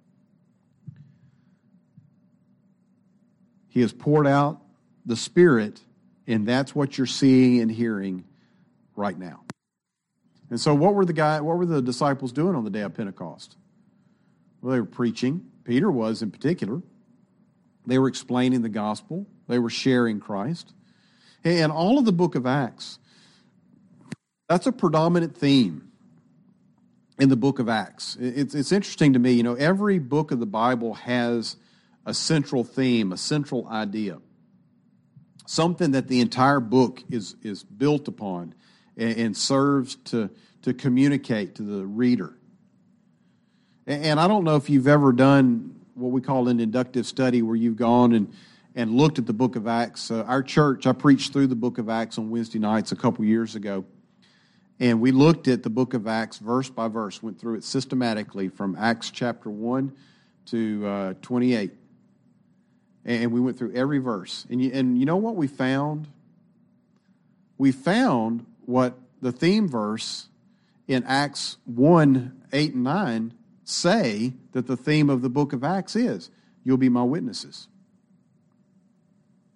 He has poured out the Spirit, and that's what you're seeing and hearing right now. And so what were the disciples doing on the day of Pentecost? Well, they were preaching. Peter was in particular. They were explaining the gospel. They were sharing Christ. And all of the book of Acts, that's a predominant theme in the book of Acts. It's interesting to me, every book of the Bible has a central theme, a central idea, something that the entire book is built upon and serves to communicate to the reader. And I don't know if you've ever done what we call an inductive study, where you've gone and looked at the book of Acts. Our church, I preached through the book of Acts on Wednesday nights a couple years ago. And we looked at the book of Acts verse by verse, went through it systematically from Acts chapter 1 to 28. And we went through every verse. And you know what we found? We found what the theme verse in Acts 1, 8, and 9 say that the theme of the book of Acts is. You'll be my witnesses.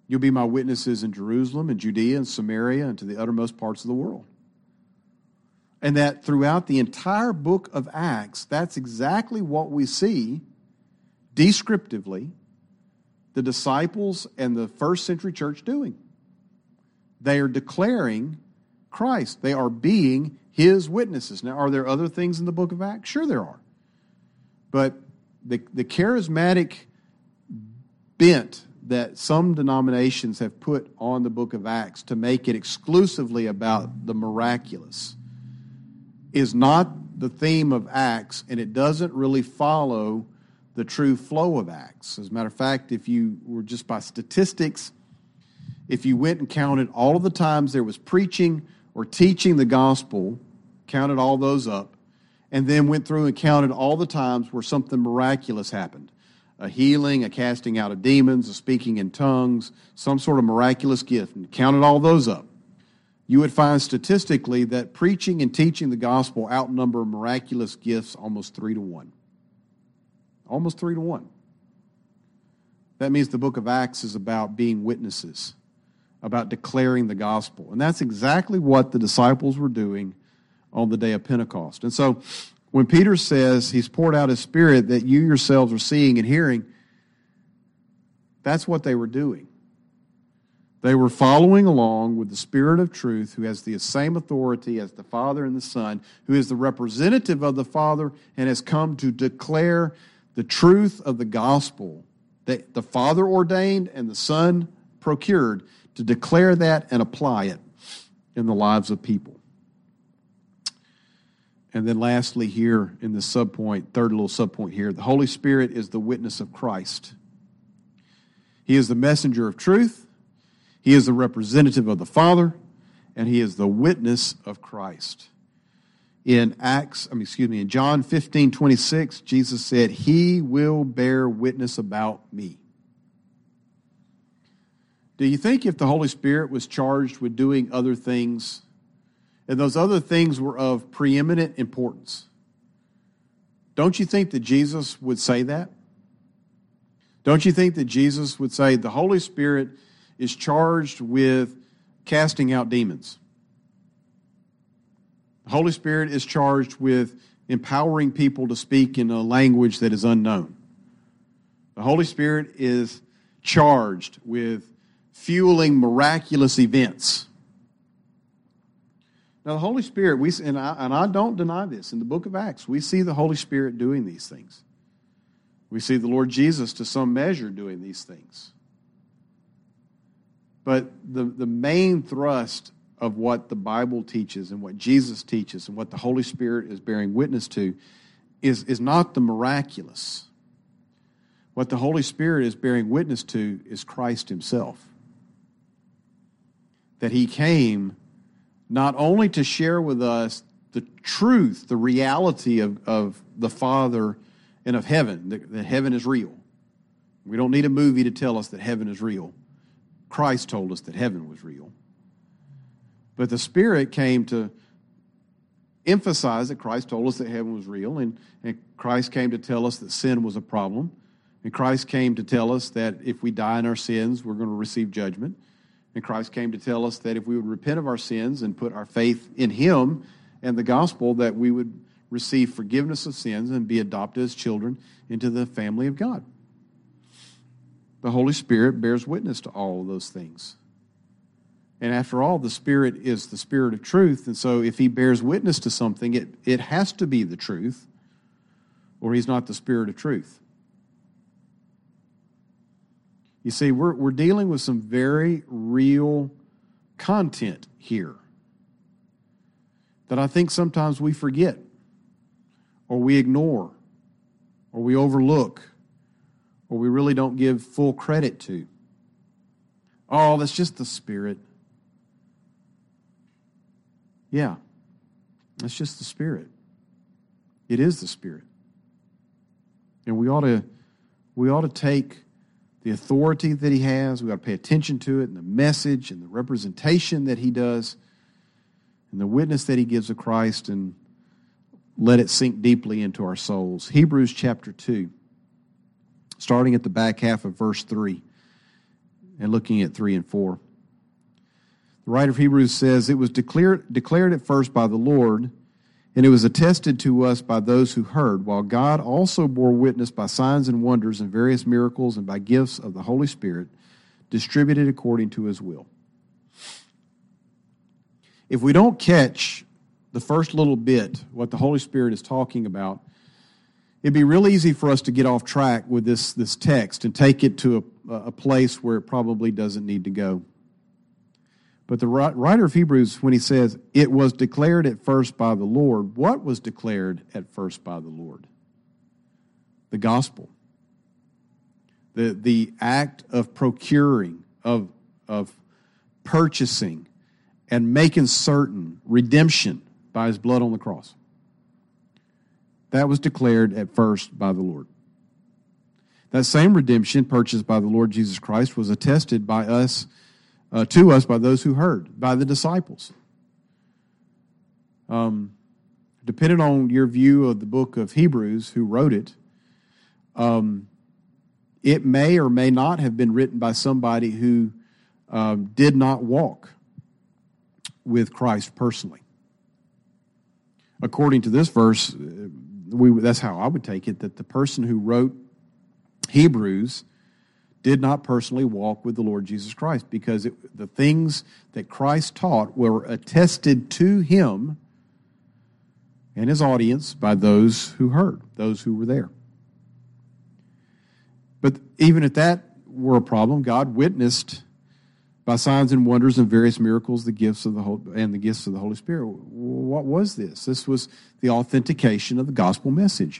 You'll be my witnesses in Jerusalem and Judea and Samaria and to the uttermost parts of the world. And that throughout the entire book of Acts, that's exactly what we see descriptively the disciples and the first century church doing. They are declaring Christ. They are being his witnesses. Now, are there other things in the book of Acts? Sure there are. But the charismatic bent that some denominations have put on the book of Acts to make it exclusively about the miraculous is not the theme of Acts, and it doesn't really follow the true flow of Acts. As a matter of fact, if you were just by statistics, if you went and counted all of the times there was preaching or teaching the gospel, counted all those up, and then went through and counted all the times where something miraculous happened, a healing, a casting out of demons, a speaking in tongues, some sort of miraculous gift, and counted all those up, you would find statistically that preaching and teaching the gospel outnumber miraculous gifts almost 3-1. Almost 3-1. That means the book of Acts is about being witnesses, about declaring the gospel. And that's exactly what the disciples were doing on the day of Pentecost. And so when Peter says he's poured out his Spirit that you yourselves are seeing and hearing, that's what they were doing. They were following along with the Spirit of truth, who has the same authority as the Father and the Son, who is the representative of the Father and has come to declare the truth of the gospel that the Father ordained and the Son procured, to declare that and apply it in the lives of people. And then lastly here in this subpoint, third little subpoint here, the Holy Spirit is the witness of Christ. He is the messenger of truth. He is the representative of the Father, and he is the witness of Christ. In John 15:26, Jesus said, "He will bear witness about me." Do you think if the Holy Spirit was charged with doing other things, and those other things were of preeminent importance, don't you think that Jesus would say that? Don't you think that Jesus would say, the Holy Spirit is charged with casting out demons? The Holy Spirit is charged with empowering people to speak in a language that is unknown. The Holy Spirit is charged with fueling miraculous events. Now, the Holy Spirit, and I don't deny this, in the book of Acts, we see the Holy Spirit doing these things. We see the Lord Jesus, to some measure, doing these things. But the main thrust of what the Bible teaches and what Jesus teaches and what the Holy Spirit is bearing witness to is not the miraculous. What the Holy Spirit is bearing witness to is Christ himself. That he came not only to share with us the truth, the reality of the Father and of heaven, that heaven is real. We don't need a movie to tell us that heaven is real. Christ told us that heaven was real. But the Spirit came to emphasize that Christ told us that heaven was real, and Christ came to tell us that sin was a problem, and Christ came to tell us that if we die in our sins, we're going to receive judgment, and Christ came to tell us that if we would repent of our sins and put our faith in him and the gospel, that we would receive forgiveness of sins and be adopted as children into the family of God. The Holy Spirit bears witness to all of those things. And after all, the Spirit is the Spirit of truth. And so if he bears witness to something, it has to be the truth, or he's not the Spirit of truth. You see, we're dealing with some very real content here that I think sometimes we forget, or we ignore, or we overlook, or we really don't give full credit to. Oh, that's just the Spirit. Yeah, that's just the Spirit. It is the Spirit. And we ought to take the authority that he has, we ought to pay attention to it, and the message and the representation that he does, and the witness that he gives of Christ, and let it sink deeply into our souls. Hebrews chapter 2, starting at the back half of verse 3. and looking at 3 and 4. The writer of Hebrews says, "It was declared at first by the Lord, and it was attested to us by those who heard, while God also bore witness by signs and wonders and various miracles and by gifts of the Holy Spirit, distributed according to his will." If we don't catch the first little bit, what the Holy Spirit is talking about, it'd be real easy for us to get off track with this text and take it to a place where it probably doesn't need to go. But the writer of Hebrews, when he says, "It was declared at first by the Lord," what was declared at first by the Lord? The gospel. The act of procuring, of purchasing, and making certain redemption by his blood on the cross. That was declared at first by the Lord. That same redemption purchased by the Lord Jesus Christ was attested by us, to us by those who heard, by the disciples. Depending on your view of the book of Hebrews, who wrote it, it may or may not have been written by somebody who did not walk with Christ personally. According to this verse, that's how I would take it, that the person who wrote Hebrews did not personally walk with the Lord Jesus Christ, because the things that Christ taught were attested to him and his audience by those who heard, those who were there. But even if that were a problem, God witnessed by signs and wonders and various miracles, the gifts of the Holy Spirit. What was this? This was the authentication of the gospel message.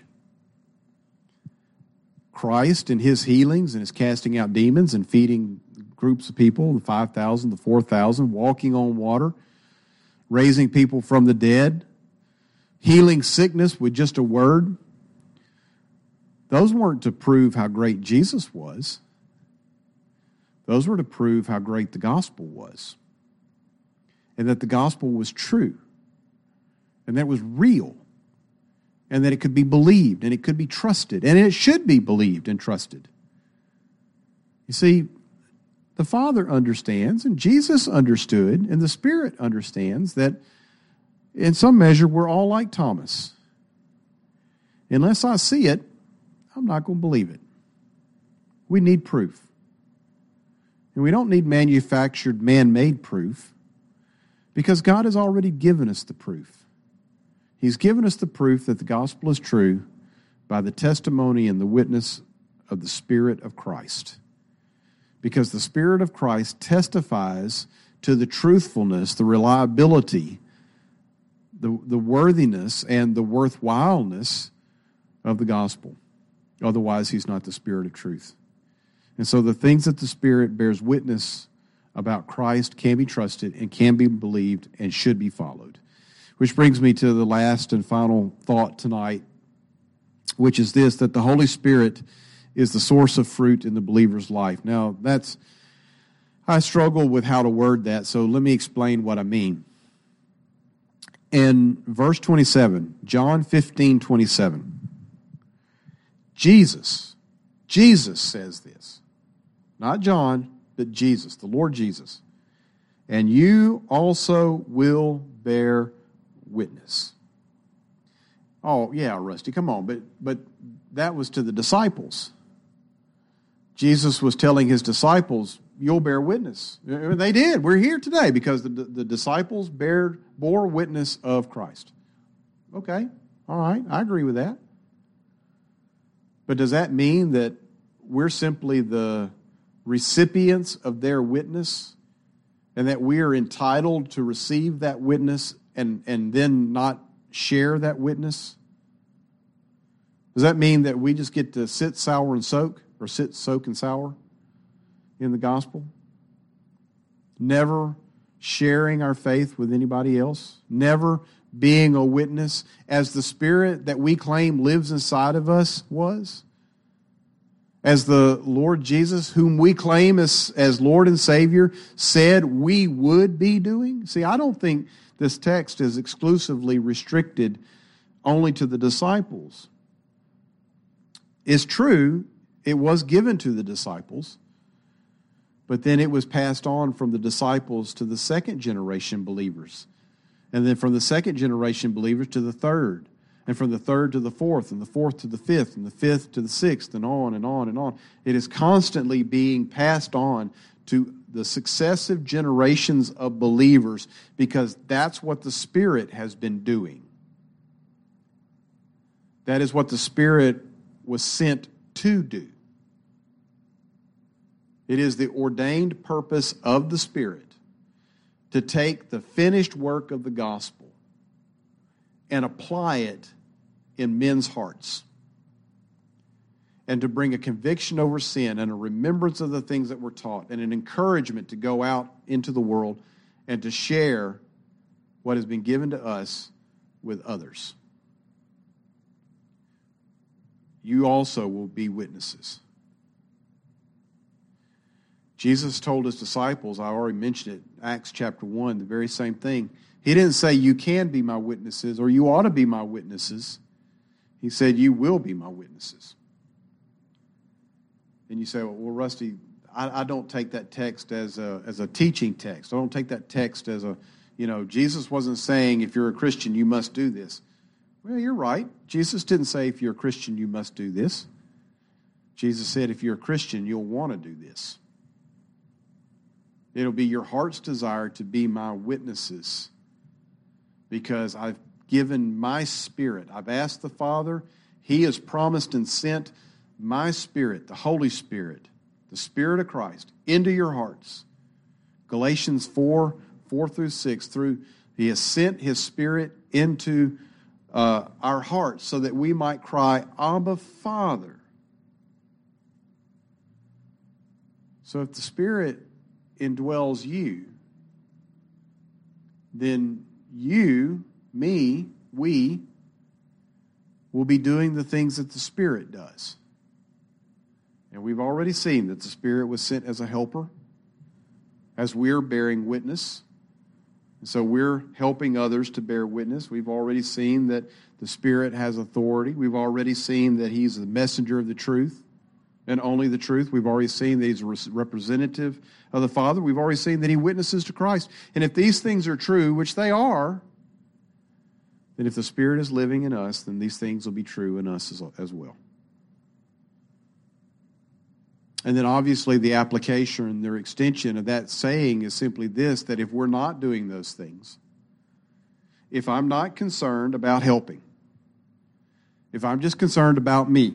Christ and his healings and his casting out demons and feeding groups of people, the 5,000, the 4,000, walking on water, raising people from the dead, healing sickness with just a word. Those weren't to prove how great Jesus was. Those were to prove how great the gospel was, and that the gospel was true, and that it was real, and that it could be believed, and it could be trusted, and it should be believed and trusted. You see, the Father understands, and Jesus understood, and the Spirit understands that in some measure we're all like Thomas. Unless I see it, I'm not going to believe it. We need proof. And we don't need manufactured, man-made proof, because God has already given us the proof. He's given us the proof that the gospel is true by the testimony and the witness of the Spirit of Christ. Because the Spirit of Christ testifies to the truthfulness, the reliability, the worthiness, and the worthwhileness of the gospel. Otherwise, he's not the Spirit of truth. And so the things that the Spirit bears witness about Christ can be trusted and can be believed and should be followed. Which brings me to the last and final thought tonight, which is this, that the Holy Spirit is the source of fruit in the believer's life. Now, I struggle with how to word that, so let me explain what I mean. In verse 27, John 15:27, Jesus says this. Not John, but Jesus, the Lord Jesus. And you also will bear witness. Oh, yeah, Rusty, come on. But that was to the disciples. Jesus was telling his disciples, you'll bear witness. They did. We're here today because the disciples bore witness of Christ. Okay, all right, I agree with that. But does that mean that we're simply the recipients of their witness and that we are entitled to receive that witness and then not share that witness? Does that mean that we just get to sit sour and soak, or sit soak and sour in the gospel? Never sharing our faith with anybody else? Never being a witness as the Spirit that we claim lives inside of us was? As the Lord Jesus, whom we claim as Lord and Savior, said we would be doing? See, I don't think this text is exclusively restricted only to the disciples. It's true, it was given to the disciples, But then it was passed on from the disciples to the second generation believers. And then from the second generation believers to the third. And from the third to the fourth, and the fourth to the fifth, and the fifth to the sixth, and on and on and on. It is constantly being passed on to the successive generations of believers because that's what the Spirit has been doing. That is what the Spirit was sent to do. It is the ordained purpose of the Spirit to take the finished work of the gospel and apply it in men's hearts, and to bring a conviction over sin and a remembrance of the things that were taught and an encouragement to go out into the world and to share what has been given to us with others. You also will be witnesses. Jesus told his disciples, I already mentioned it, Acts chapter 1, the very same thing. He didn't say you can be my witnesses or you ought to be my witnesses. He said you will be my witnesses. And you say, well, Rusty, I don't take that text as a teaching text. I don't take that text as Jesus wasn't saying if you're a Christian, you must do this. Well, you're right. Jesus didn't say if you're a Christian, you must do this. Jesus said if you're a Christian, you'll want to do this. It'll be your heart's desire to be my witnesses because I've given my Spirit. I've asked the Father. He has promised and sent my Spirit, the Holy Spirit, the Spirit of Christ, into your hearts. Galatians 4:4-6, He has sent His Spirit into our hearts so that we might cry, Abba, Father. So if the Spirit indwells you, then you, me, we will be doing the things that the Spirit does. And we've already seen that the Spirit was sent as a helper, as we're bearing witness. And so we're helping others to bear witness. We've already seen that the Spirit has authority. We've already seen that He's the messenger of the truth and only the truth. We've already seen that He's a representative of the Father. We've already seen that He witnesses to Christ. And if these things are true, which they are, then if the Spirit is living in us, then these things will be true in us as well. And then obviously the application and their extension of that saying is simply this, that if we're not doing those things, if I'm not concerned about helping, if I'm just concerned about me,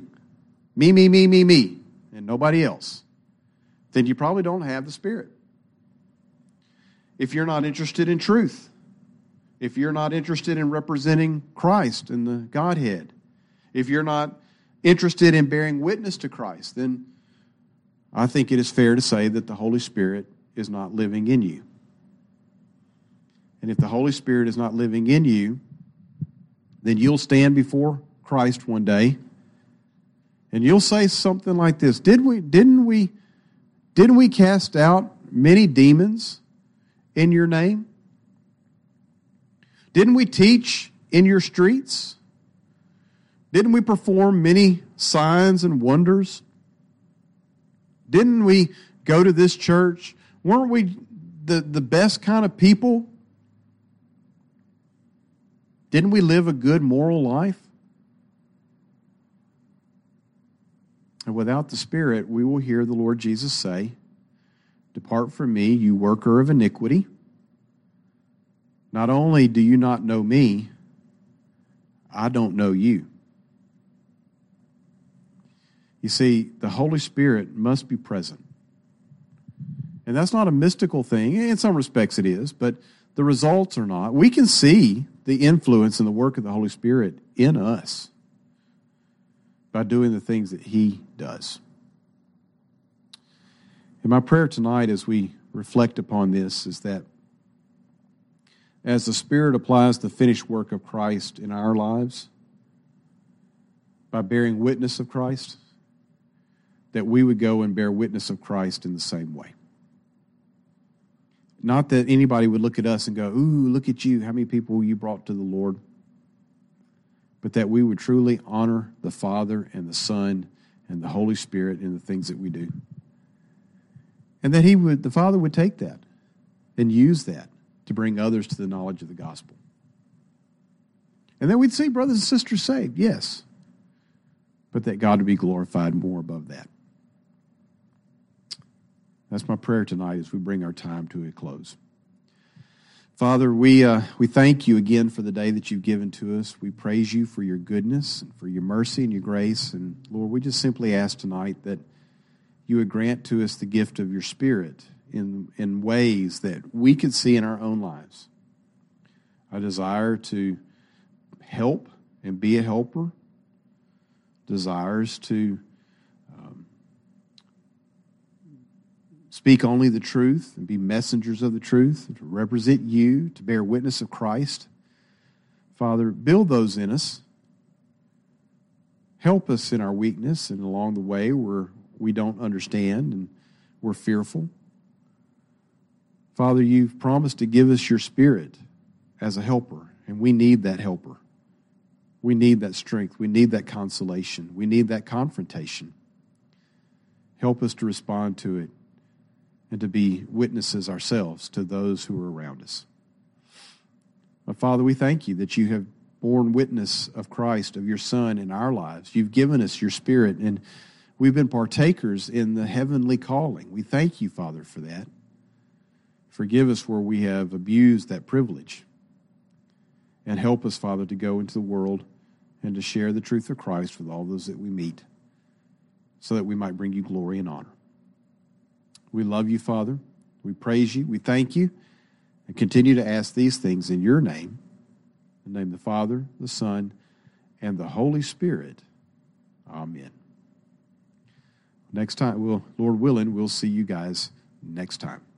and nobody else, then you probably don't have the Spirit. If you're not interested in truth, if you're not interested in representing Christ and the Godhead, if you're not interested in bearing witness to Christ, then I think it is fair to say that the Holy Spirit is not living in you. And if the Holy Spirit is not living in you, then you'll stand before Christ one day and you'll say something like this, didn't we cast out many demons in your name? Didn't we teach in your streets? Didn't we perform many signs and wonders? Didn't we go to this church? Weren't we the best kind of people? Didn't we live a good moral life? And without the Spirit, we will hear the Lord Jesus say, "Depart from me, you worker of iniquity. Not only do you not know me, I don't know you." You see, the Holy Spirit must be present. And that's not a mystical thing. In some respects it is, but the results are not. We can see the influence and the work of the Holy Spirit in us by doing the things that He does. And my prayer tonight as we reflect upon this is that as the Spirit applies the finished work of Christ in our lives, by bearing witness of Christ, that we would go and bear witness of Christ in the same way. Not that anybody would look at us and go, "Ooh, look at you, how many people you brought to the Lord," but that we would truly honor the Father and the Son and the Holy Spirit in the things that we do. And that the Father would take that and use that to bring others to the knowledge of the gospel. And then we'd see brothers and sisters saved, yes. But that God would be glorified more above that. That's my prayer tonight as we bring our time to a close. Father, we thank you again for the day that you've given to us. We praise you for your goodness and for your mercy and your grace. And Lord, we just simply ask tonight that you would grant to us the gift of your Spirit in ways that we could see in our own lives. A desire to help and be a helper. Desires to speak only the truth and be messengers of the truth, to represent you, to bear witness of Christ. Father, build those in us. Help us in our weakness and along the way where we don't understand and we're fearful. Father, you've promised to give us your Spirit as a helper, and we need that helper. We need that strength. We need that consolation. We need that confrontation. Help us to respond to it and to be witnesses ourselves to those who are around us. But Father, we thank you that you have borne witness of Christ, of your Son in our lives. You've given us your Spirit, and we've been partakers in the heavenly calling. We thank you, Father, for that. Forgive us where we have abused that privilege. And help us, Father, to go into the world and to share the truth of Christ with all those that we meet so that we might bring you glory and honor. We love you, Father. We praise you. We thank you and continue to ask these things in your name, in the name of the Father, the Son, and the Holy Spirit. Amen. Next time, Lord willing, we'll see you guys next time.